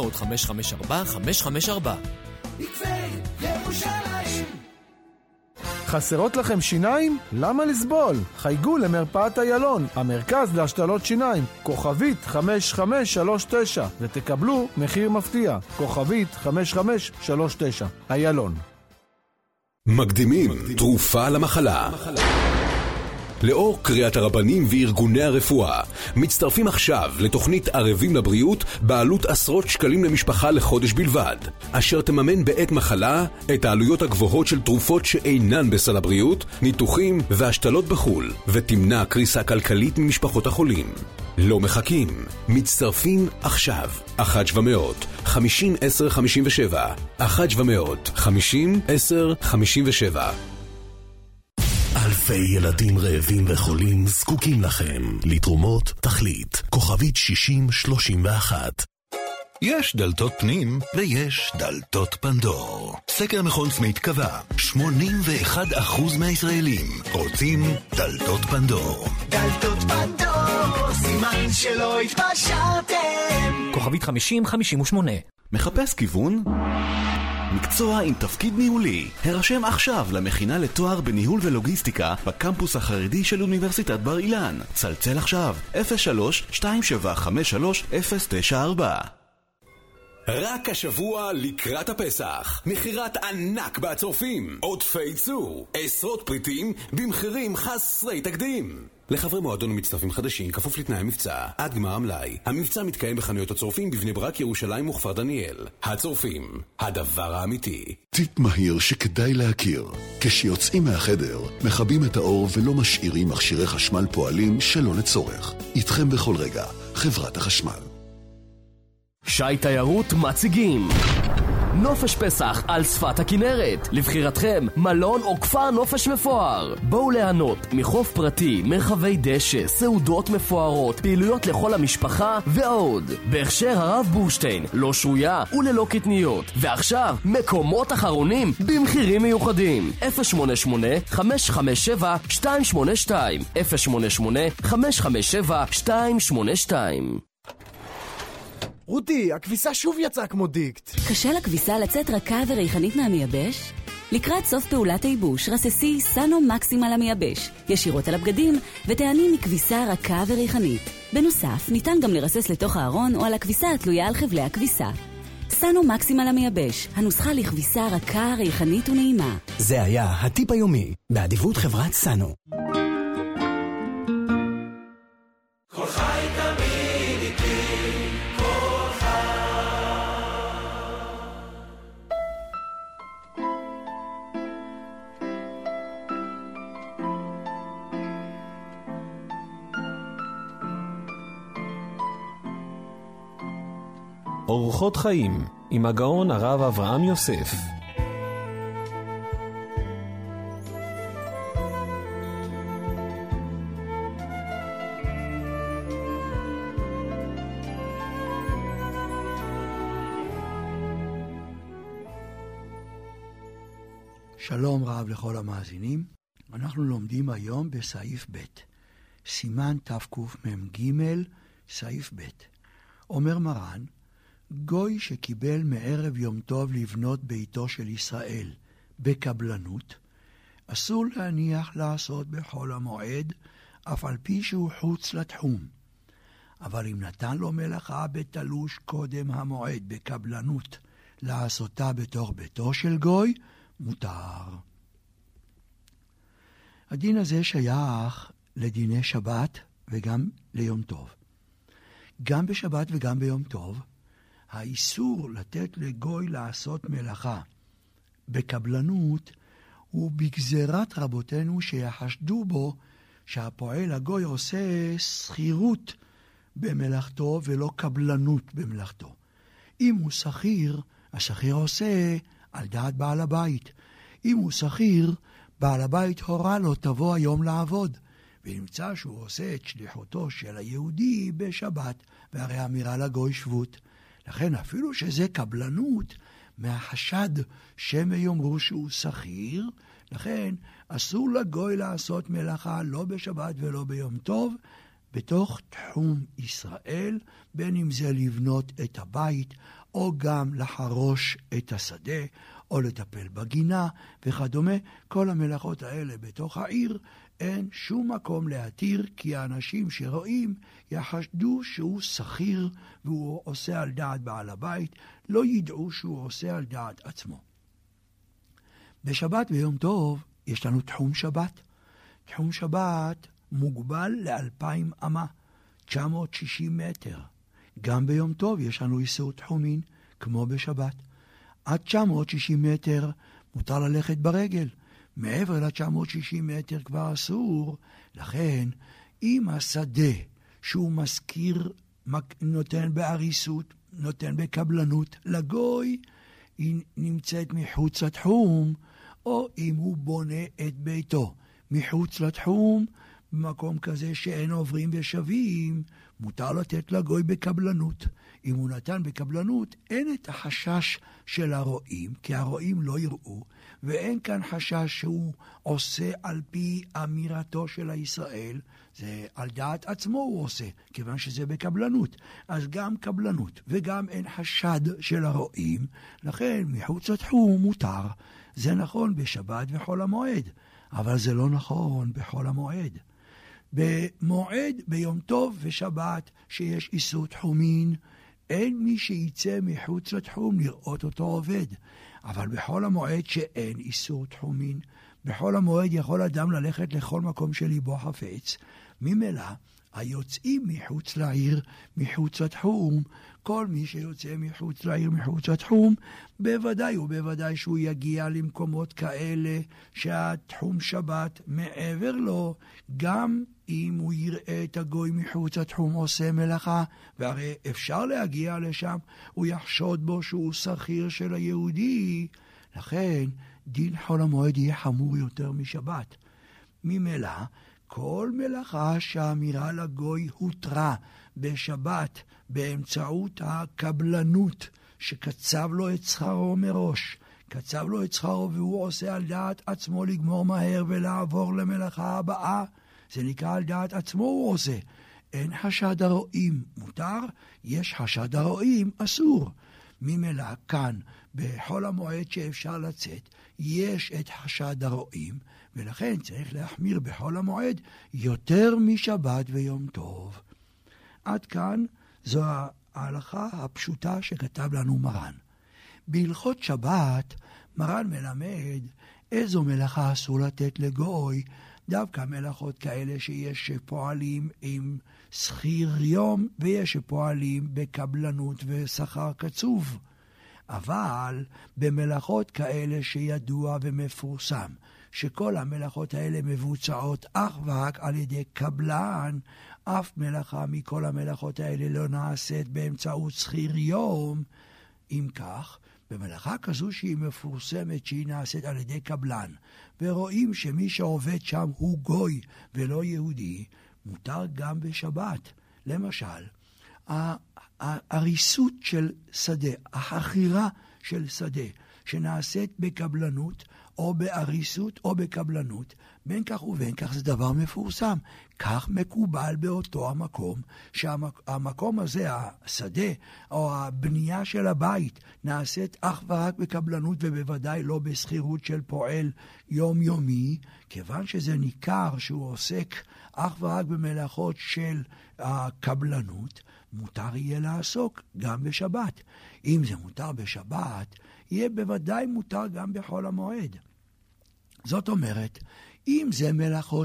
[SPEAKER 13] עקבי ירושלים.
[SPEAKER 19] חסרות לכם שיניים? למה לסבול? חייגו למרפאת איילון, המרכז להשתלות שיניים, כוכבית 5539, ותקבלו מחיר מפתיע, כוכבית 5539, איילון.
[SPEAKER 6] מקדימים תרופה למחלה. לאור קריאת הרבנים וארגוני הרפואה, מצטרפים עכשיו לתוכנית ערבים לבריאות בעלות עשרות שקלים למשפחה לחודש בלבד, אשר תממן בעת מחלה את העלויות הגבוהות של תרופות שאינן בסל הבריאות, ניתוחים והשתלות בחול, ותמנע קריסה כלכלית ממשפחות החולים. לא מחכים, מצטרפים עכשיו. 1-700-50-10-57 1-700-50-10-57.
[SPEAKER 1] אלפי ילדים רעבים וחולים זקוקים לכם. לתרומות תחליט, כוכבית 6031.
[SPEAKER 20] יש דלתות פנים ויש דלתות פנדור. סקר מכון סמית קבע, 81% מהישראלים רוצים דלתות פנדור.
[SPEAKER 13] דלתות פנדור, סימן שלא התפשרתם.
[SPEAKER 18] כוכבית 5058.
[SPEAKER 1] מחפש כיוון? מקצוע עם תפקיד ניהולי. הרשם עכשיו למכינה לתואר בניהול ולוגיסטיקה בקמפוס החרדי של אוניברסיטת בר אילן. צלצל עכשיו 03-2753-094.
[SPEAKER 6] רק השבוע לקראת הפסח, מחירת ענק בצורפים, עודפי צור, עשרות פריטים במחירים חסרי תקדים. לחברי מועדון ומצטרפים חדשים, כפוף לתנאי המבצע, עד גמר המלאי. המבצע מתקיים בחנויות הצורפים בבני ברק, ירושלים וכפר דניאל. הצורפים, הדבר האמיתי.
[SPEAKER 12] טיפ מהיר שכדאי להכיר. כשיוצאים מהחדר, מכבים את האור ולא משאירים מכשירי חשמל פועלים שלא לצורך. איתכם בכל רגע, חברת החשמל.
[SPEAKER 9] שי תיירות מציגים נופש פסח על שפת הכנרת. לבחירתכם מלון או כפר נופש מפואר. בואו ליהנות מחוף פרטי, מרחבי דשא, סעודות מפוארות, פעילויות לכל המשפחה ועוד. בהכשר הרב בורשטיין, לא שרויה וללא קטניות. ועכשיו מקומות אחרונים במחירים מיוחדים. 088-557-282 088-557-282.
[SPEAKER 21] רותי, הכביסה שוב יצאה כמו דיקט.
[SPEAKER 11] קשה לכביסה לצאת רכה וריחנית מהמייבש? לקראת סוף פעולת הייבוש, רססי סנו מקסימל המייבש, ישירות על הבגדים, ותעני מכביסה רכה וריחנית. בנוסף, ניתן גם לרסס לתוך הארון או על הכביסה התלויה על חבלי הכביסה. סנו מקסימל המייבש, הנוסחה לכביסה רכה, ריחנית ונעימה.
[SPEAKER 22] זה היה הטיפ היומי, באדיבות חברת סנו.
[SPEAKER 13] כל חי תמיד איתי, כל חי.
[SPEAKER 18] אורחות חיים עם הגאון הרב אברהם יוסף.
[SPEAKER 23] שלום רב לכל המאזינים. אנחנו לומדים היום בסעיף ב', סימן תקמ"ג, סעיף ב'. אומר מרן, גוי שקיבל מערב יום טוב לבנות ביתו של ישראל בקבלנות, אסור להניח לעשות בחול המועד, אף על פי שהוא חוץ לתחום. אבל אם נתן לו מלאכה בתלוש קודם המועד בקבלנות לעשותה בתוך ביתו של גוי, מותר. הדין הזה שייך לדיני שבת וגם ליום טוב. גם בשבת וגם ביום טוב, האיסור לתת לגוי לעשות מלאכה בקבלנות הוא בגזירת רבותינו שיחשדו בו שהפועל הגוי עושה שכירות במלאכתו ולא קבלנות במלאכתו. אם הוא שכיר, השכיר עושה על דעת בעל הבית. אם הוא שכיר, בעל הבית הורה לו תבוא היום לעבוד, ונמצא שהוא עושה את שליחותו של היהודי בשבת, והרי אמירה לגוי שבות. לכן אפילו שזה קבלנות, מהחשד שמא יאמרו שהוא שכיר, לכן אסור לגוי לעשות מלאכה לא בשבת ולא ביום טוב, בתוך תחום ישראל, בין אם זה לבנות את הבית, או גם לחרוש את השדה, או לטפל בגינה וכדומה. כל המלאכות האלה בתוך העיר, אין שום מקום להתיר, כי האנשים שרואים יחשדו שהוא שכיר והוא עושה על דעת בעל הבית, לא ידעו שהוא עושה על דעת עצמו. בשבת ויום טוב יש לנו תחום שבת. תחום שבת מוגבל ל2,000 אמה, 960 מטר. גם ביום טוב יש לנו איסור תחומין, כמו בשבת. עד 960 מטר מותר ללכת ברגל. מעבר ל-960 מטר כבר אסור. לכן, אם השדה שהוא מזכיר, נותן בעריסות, נותן בקבלנות לגוי, היא נמצאת מחוץ לתחום, או אם הוא בונה את ביתו מחוץ לתחום, במקום כזה שאין עוברים ושווים, מותר לתת לגוי בקבלנות. אם הוא נתן בקבלנות, אין את החשש של הרועים, כי הרועים לא יראו, ואין כאן חשש שהוא עושה על פי אמירתו של הישראל, זה על דעת עצמו הוא עושה, כיוון שזה בקבלנות. אז גם קבלנות וגם אין חשד של הרועים, לכן מחוץ לתחום מותר. זה נכון בשבת וחול המועד, אבל זה לא נכון בחול המועד. במועד, ביום טוב ושבת, שיש איסור תחומין, אין מי שיצא מחוץ לתחום לראות אותו עובד. אבל בכל המועד שאין איסור תחומין, בכל המועד יכול אדם ללכת לכל מקום שליבו חפץ. ממילא, היוצאים מחוץ לעיר, מחוץ לתחום, כל מי שיוצא מחוץ לעיר, מחוץ לתחום, בוודאי ובוודאי שהוא יגיע למקומות כאלה שהתחום שבת מעבר לו, גם אם הוא יראה את הגוי מחוץ לתחום עושה מלאכה, והרי אפשר להגיע לשם, הוא יחשוד בו שהוא שכיר של היהודי. לכן, דין חול המועד יהיה חמור יותר משבת. ממילא, כל מלאכה שהאמירה לגוי הותרה בשבת באמצעות הקבלנות שקצב לו את שכרו מראש, קצב לו את שכרו והוא עושה על דעת עצמו לגמור מהר ולעבור למלאכה הבאה, זה נקרא על דעת עצמו הוא עושה. אין חשד הרועים מותר, יש חשד הרועים אסור. ממילא כאן בחול המועד שאפשר לצאת יש את חשד הרועים, ולכן צריך להחמיר בחול המועד יותר משבת ויום טוב. עד כאן זו ההלכה הפשוטה שכתב לנו מרן. בהלכות שבת מרן מלמד איזו מלאכה אסור לתת לגוי, דווקא מלאכות כאלה שיש שפועלים עם שכיר יום ויש שפועלים בקבלנות ושכר קצוב. אבל במלאכות כאלה שידוע ומפורסם שכל המלאכות האלה מבוצעות אך ורק על ידי קבלן, אף מלאכה מכל המלאכות האלה לא נעשית באמצעות שכיר יום. אם כך, במלאכה כזו שהיא מפורסמת שהיא נעשית על ידי קבלן, ורואים שמי שעובד שם הוא גוי ולא יהודי, מותר גם בשבת. למשל, הריסות של שדה, החכירה של שדה, שנעשית בקבלנות, או באריסות או בקבלנות, בין כך ובין כך זה דבר מפורסם. כך מקובל באותו המקום, שהמקום הזה, השדה, או הבנייה של הבית, נעשית אך ורק בקבלנות, ובוודאי לא בסחירות של פועל יומיומי, כיוון שזה ניכר שהוא עוסק אך ורק במלאכות של הקבלנות, מותר יהיה לעסוק גם בשבת. אם זה מותר בשבת, יהיה בוודאי מותר גם בחול המועד. זאת אומרת, אם זה מלאכות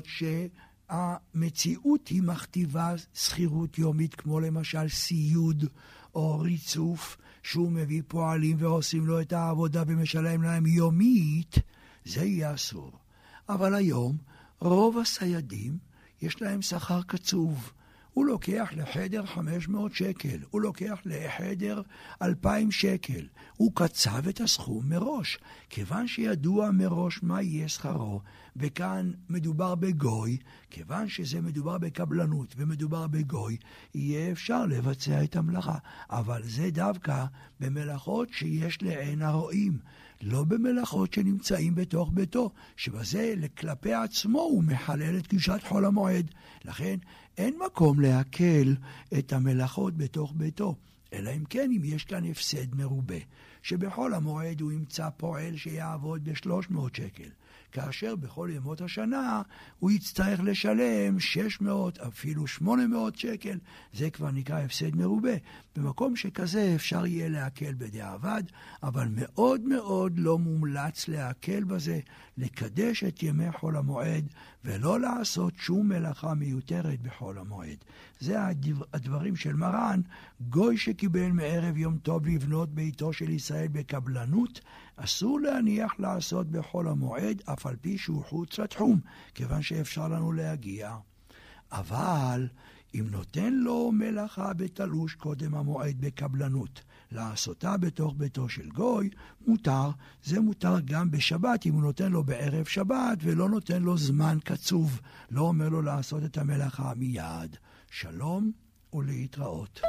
[SPEAKER 23] שהמציאות היא מכתיבה שכירות יומית, כמו למשל סיוד או ריצוף, שהוא מביא פועלים ועושים לו את העבודה ומשלם להם יומית, זה יהיה אסור. אבל היום רוב הסיידים יש להם שכר קצוב. הוא לוקח לחדר 500 שקל, הוא לוקח לחדר 2,000 שקל. הוא קצב את הסכום מראש, כיוון שידוע מראש מה יהיה שכרו, וכאן מדובר בגוי, כיוון שזה מדובר בקבלנות ומדובר בגוי, יהיה אפשר לבצע את המלאכה. אבל זה דווקא במלאכות שיש לעין הרואים, לא במלאכות שנמצאים בתוך ביתו, שבזה כלפי עצמו הוא מחלל את קדושת חול המועד. לכן אין מקום להקל את המלאכות בתוך ביתו, אלא אם כן אם יש כאן הפסד מרובה, שבחול המועד הוא ימצא פועל שיעבוד ב300 שקל, כאשר בכל ימות השנה הוא יצטרך לשלם 600, אפילו 800 שקל, זה כבר נקרא הפסד מרובה. במקום שכזה אפשר יהיה להקל בדיעבד, אבל מאוד מאוד לא מומלץ להקל בזה, לקדש את ימי חול המועד, ולא לעשות שום מלאכה מיותרת בחול המועד. זה הדברים של מרן. גוי שקיבל מערב יום טוב לבנות ביתו של ישראל בקבלנות, אסור להניח לעשות בחול המועד, אף על פי שהוא חוץ לתחום, כיוון שאפשר לנו להגיע. אבל אם נותן לו מלאכה בתלוש קודם המועד בקבלנות, לעשותה בתוך ביתו של גוי, מותר. זה מותר גם בשבת, אם הוא נותן לו בערב שבת ולא נותן לו זמן קצוב. לא אומר לו לעשות את המלאכה מיד. שלום ולהתראות.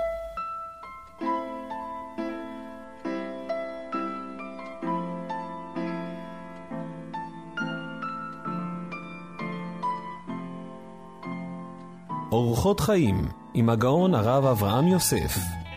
[SPEAKER 3] אורחות חיים עם הגאון הרב אברהם יוסף.